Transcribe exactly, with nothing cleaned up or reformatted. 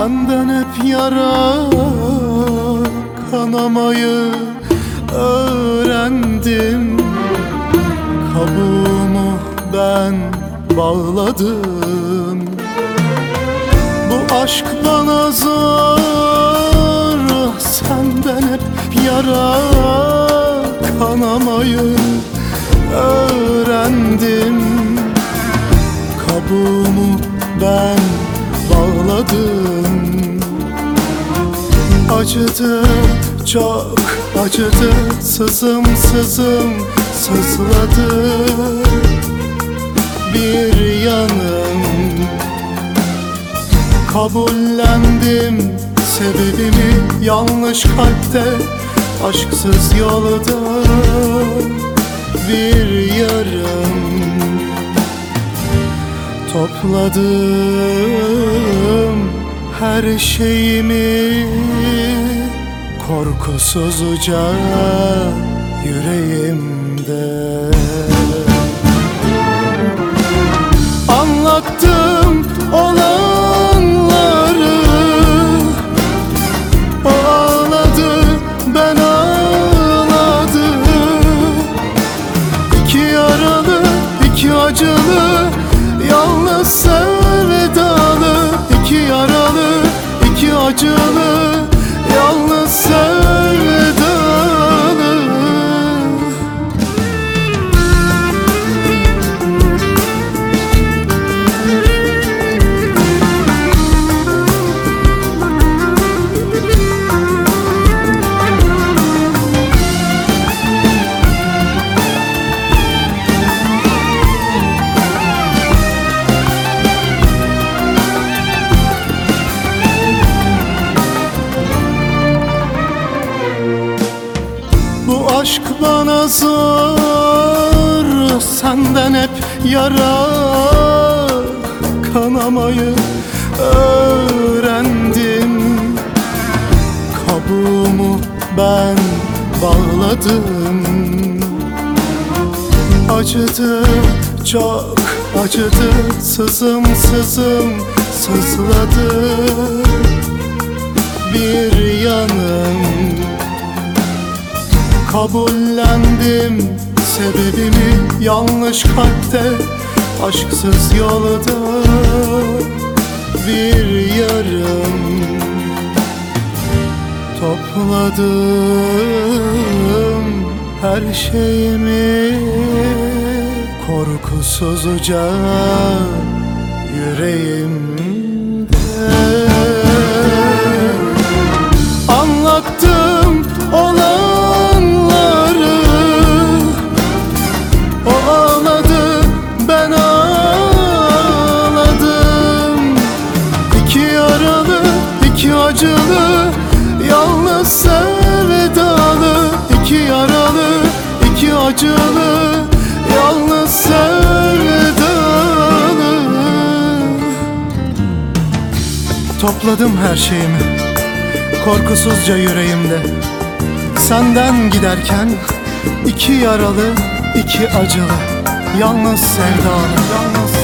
Senden hep yara kanamayı öğrendim. Kabuğumu ben bağladım. Bu aşk bana zor, senden hep yara kanamayı öğrendim. Kabuğumu ben bağladım. Acıdı, çok acıdı, sızım sızım sızladı bir yanım. Kabullendim sebebimi, yanlış kalpte, aşksız yolda bir yarım. Topladım her şeyimi korkusuzca yüreğimde. Anlattım olanları, o ağladı, ben ağladım. İki yaralı, iki acılı, yalnız sevdalı. İki yaralı, iki acılı, yalnız sevdalı. Bu aşk bana zor, senden hep yara kanamayı öğrendim. Kabuğumu ben bağladım. Acıdı, çok acıdı, sızım sızım sızladı bir yanım. Kabullendim sebebimi, yanlış kalpte, aşksız yolda bir yarım. Topladım her şeyimi korkusuzca yüreğimde. Anlattım olanları, o ağladı, ben ağladım. İki yaralı, iki acılı, yalnız sevdalı. İki yaralı, iki acılı, yalnız sevdalı. Topladım her şeyimi korkusuzca yüreğimde. Senden giderken iki yaralı, iki acılı, yalnız sevdalı, yalnız